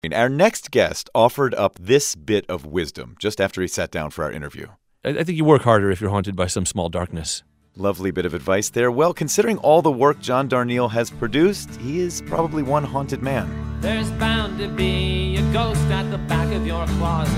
Our next guest offered up this bit of wisdom just after he sat down for our interview. I think you work harder if you're haunted by some small darkness. Lovely bit of advice there. Well, considering all the work John Darnielle has produced, he is probably one haunted man. There's bound to be a ghost at the back of your closet.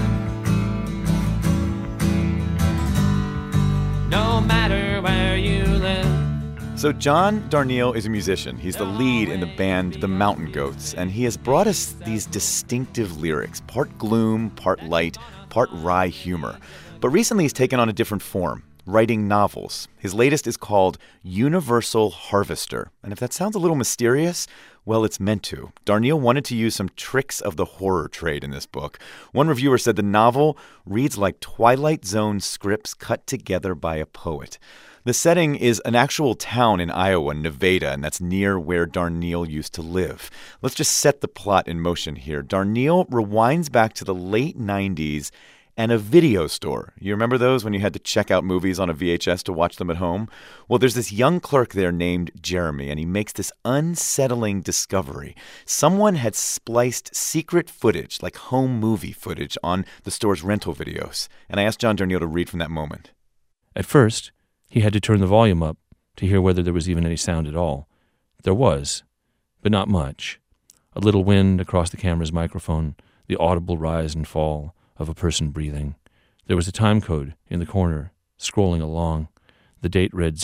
No matter where you live. So John Darnielle is a musician. He's the lead in the band The Mountain Goats, and he has brought us these distinctive lyrics, part gloom, part light, part wry humor. But recently he's taken on a different form, writing novels. His latest is called Universal Harvester. And if that sounds a little mysterious, well, it's meant to. Darnielle wanted to use some tricks of the horror trade in this book. One reviewer said the novel reads like Twilight Zone scripts cut together by a poet. The setting is an actual town in Iowa, Nevada, and that's near where Darnielle used to live. Let's just set the plot in motion here. Darnielle rewinds back to the late 90s and a video store. You remember those when you had to check out movies on a VHS to watch them at home? Well, there's this young clerk there named Jeremy, and he makes this unsettling discovery. Someone had spliced secret footage, like home movie footage, on the store's rental videos. And I asked John Darnielle to read from that moment. At first, he had to turn the volume up to hear whether there was even any sound at all. There was, but not much. A little wind across the camera's microphone, the audible rise and fall of a person breathing. There was a time code in the corner, scrolling along. The date read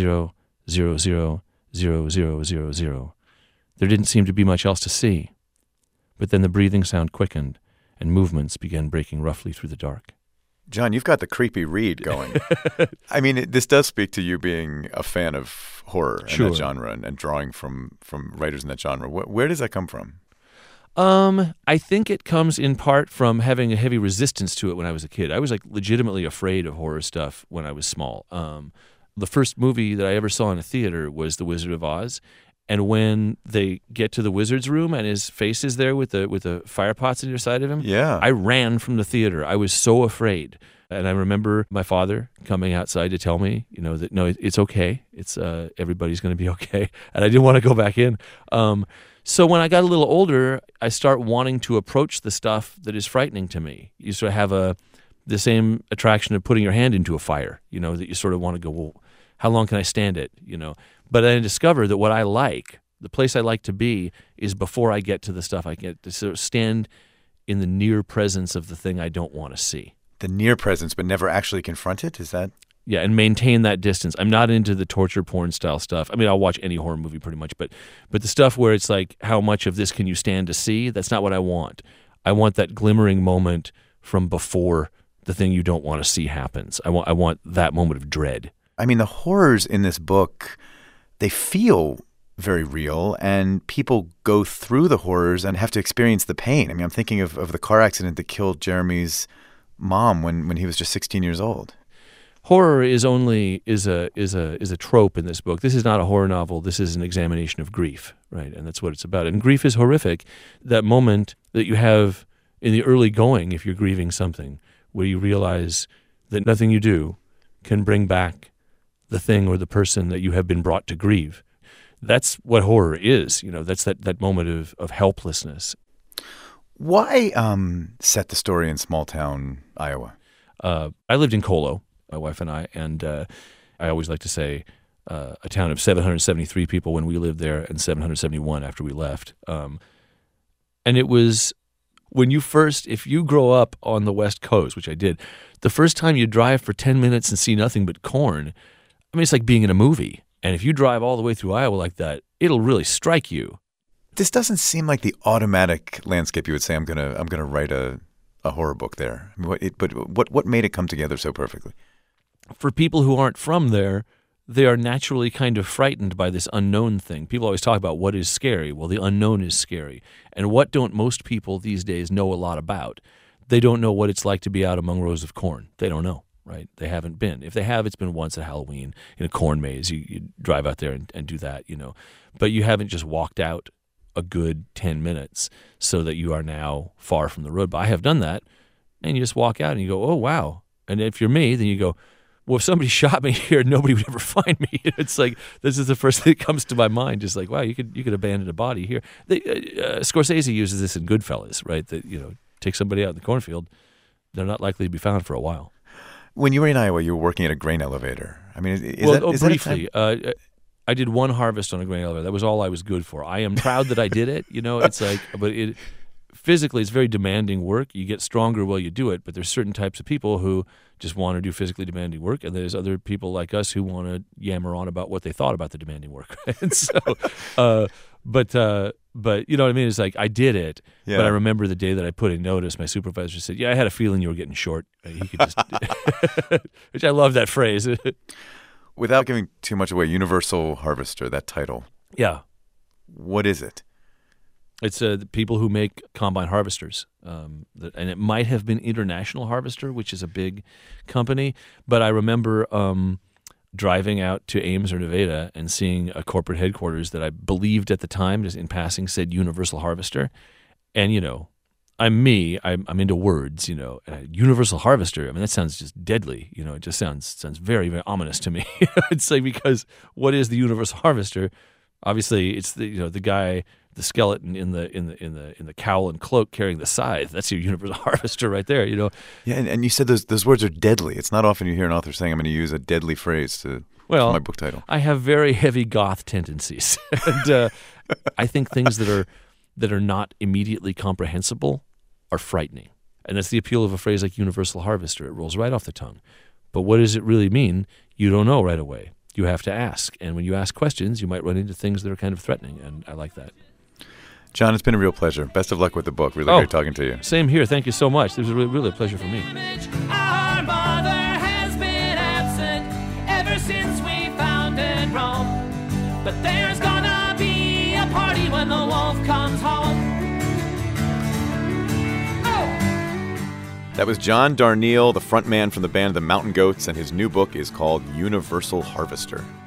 00000000. There didn't seem to be much else to see. But then the breathing sound quickened, and movements began breaking roughly through the dark. John, you've got the creepy read going. I mean, this does speak to you being a fan of horror and that genre and drawing from writers in that genre. Where does that come from? I think it comes in part from having a heavy resistance to it when I was a kid. I was legitimately afraid of horror stuff when I was small. The first movie that I ever saw in a theater was The Wizard of Oz. And when they get to the wizard's room and his face is there with the fire pots on your side of him, I ran from the theater. I was so afraid. And I remember my father coming outside to tell me, that no, it's okay. It's everybody's going to be okay. And I didn't want to go back in. So when I got a little older, I start wanting to approach the stuff that is frightening to me. You sort of have the same attraction of putting your hand into a fire, that you sort of want to go, well, how long can I stand it, But I discover that what I like, the place I like to be, is before I get to the stuff I get to sort of stand in the near presence of the thing I don't want to see. The near presence, but never actually confront it? Is that? Yeah, and maintain that distance. I'm not into the torture porn style stuff. I mean, I'll watch any horror movie pretty much, but the stuff where it's like, how much of this can you stand to see? That's not what I want. I want that glimmering moment from before the thing you don't want to see happens. I want that moment of dread. I mean, the horrors in this book, they feel very real, and people go through the horrors and have to experience the pain. I mean, I'm thinking of the car accident that killed Jeremy's mom when he was just 16 years old. Horror is a trope in this book. This is not a horror novel. This is an examination of grief, right? And that's what it's about. And grief is horrific. That moment that you have in the early going, if you're grieving something, where you realize that nothing you do can bring back the thing or the person that you have been brought to grieve. That's what horror is. That's that moment of helplessness. Why set the story in small-town Iowa? I lived in Colo, my wife and I I always like to say a town of 773 people when we lived there and 771 after we left. And it was if you grow up on the West Coast, which I did, the first time you drive for 10 minutes and see nothing but corn, I mean, it's like being in a movie. And if you drive all the way through Iowa like that, it'll really strike you. This doesn't seem like the automatic landscape you would say, I'm gonna write a horror book there. But what made it come together so perfectly? For people who aren't from there, they are naturally kind of frightened by this unknown thing. People always talk about what is scary. Well, the unknown is scary. And what don't most people these days know a lot about? They don't know what it's like to be out among rows of corn. They don't know, right? They haven't been. If they have, it's been once at Halloween in a corn maze. You drive out there and do that, But you haven't just walked out a good 10 minutes so that you are now far from the road. But I have done that, and you just walk out and you go, oh, wow. And if you're me, then you go, well, if somebody shot me here, nobody would ever find me. It's like, this is the first thing that comes to my mind. Just like, wow, you could abandon a body here. Scorsese uses this in Goodfellas, right? That, take somebody out in the cornfield, they're not likely to be found for a while. When you were in Iowa, you were working at a grain elevator. I mean, is briefly. that a time? I did one harvest on a grain elevator. That was all I was good for. I am proud that I did it. It's like, but physically, it's very demanding work. You get stronger while you do it, but there's certain types of people who just want to do physically demanding work, and there's other people like us who want to yammer on about what they thought about the demanding work. And so, but you know what I mean? It's like, I did it, Yeah. but I remember the day that I put in notice, my supervisor said, "Yeah, I had a feeling you were getting short." He could just, which I love that phrase. Without giving too much away, Universal Harvester, that title. Yeah. What is it? It's the people who make combine harvesters, and it might have been International Harvester, which is a big company. But I remember driving out to Ames or Nevada and seeing a corporate headquarters that I believed at the time, just in passing, said Universal Harvester. And I'm into words. Universal Harvester. I mean, that sounds just deadly. It just sounds very, very ominous to me. It's like, because what is the Universal Harvester? Obviously, it's the guy, the skeleton in the cowl and cloak carrying the scythe. That's your Universal Harvester right there. Yeah, and you said those words are deadly. It's not often you hear an author saying, "I'm going to use a deadly phrase for my book title." I have very heavy goth tendencies, and I think things that are not immediately comprehensible are frightening. And that's the appeal of a phrase like Universal Harvester. It rolls right off the tongue. But what does it really mean? You don't know right away. You have to ask. And when you ask questions, you might run into things that are kind of threatening, and I like that. John, it's been a real pleasure. Best of luck with the book. Really great talking to you. Same here. Thank you so much. This was really a pleasure for me. Our mother has been absent ever since we founded Rome. But there's gonna be a party when the wolf comes home. That was John Darnielle, the frontman from the band The Mountain Goats, and his new book is called Universal Harvester.